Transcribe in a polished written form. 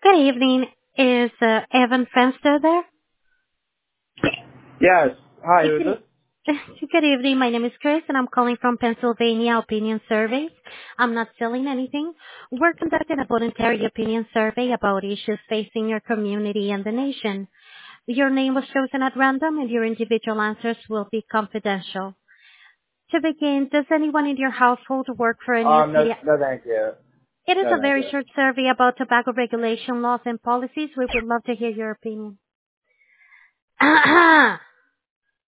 Good evening. Is Evan Fenster there? Yes. Hi, who's Good, this? good evening. My name is Chris, and I'm calling from Pennsylvania Opinion Surveys. I'm not selling anything. We're conducting a voluntary opinion survey about issues facing your community and the nation. Your name was chosen at random, and your individual answers will be confidential. To begin, does anyone in your household work for any No, city? no, thank you. It is No, a thank very you. short survey about tobacco regulation laws and policies. We would love to hear your opinion.